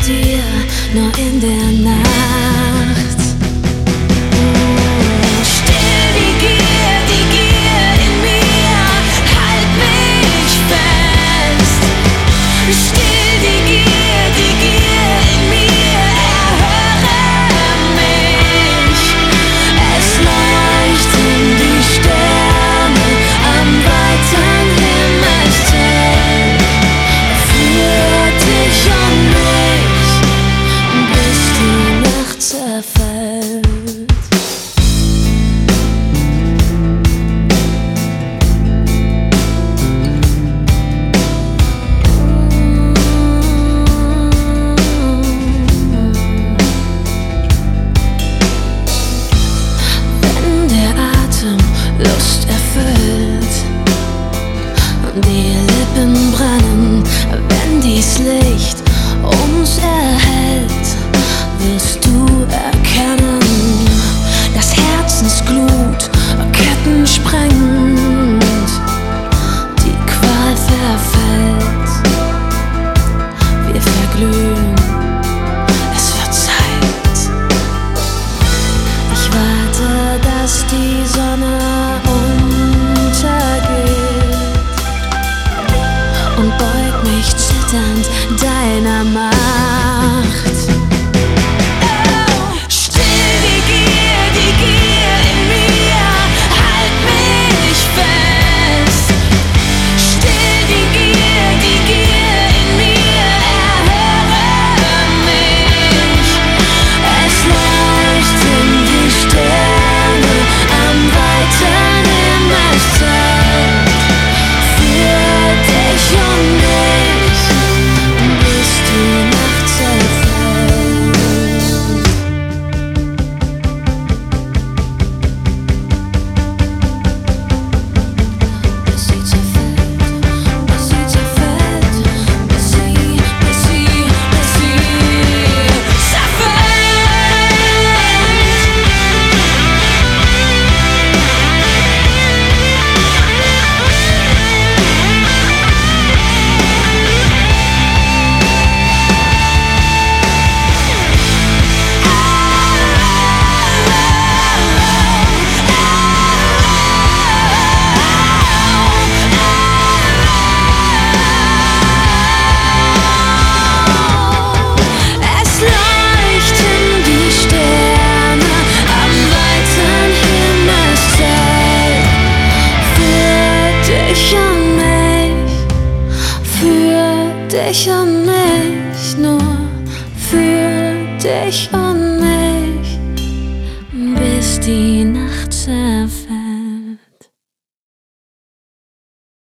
dir nur in der Nacht. Still die Gier in mir, halt mich fest. Still die Gier in mir, erhöre mich. Es leuchten die Sterne am weiten Himmelszelt. Für dich und mich, bis die Nacht zerfällt. Wenn der Atem Lust erfüllt und die Lippen brennen, wenn dies Licht uns erhält, wirst du erkennen, dass Herzensglut Ketten sprengt, die Qual verfällt, wir verglühen, es wird Zeit. Ich warte, dass die Sonne untergeht und beug mich zitternd deiner Macht. Still die Gier in mir, halt mich fest. Still die Gier in mir, erhöre mich. Es leuchten die Sterne am weiten Himmelszelt. Für dich und mich, bis die Nacht zerfällt. Bis sie zerfällt, bis sie zerfällt, bis sie zerfällt. Es leuchten die Sterne am weiten Himmelszelt. Für dich und mich, für dich und mich, nur für dich und mich, bis die Nacht zerfällt.